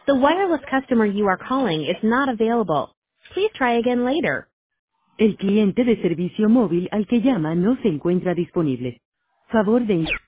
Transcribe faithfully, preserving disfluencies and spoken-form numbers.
The wireless customer you are calling is not available. Please try again later. El cliente de servicio móvil al que llama no se encuentra disponible. Favor de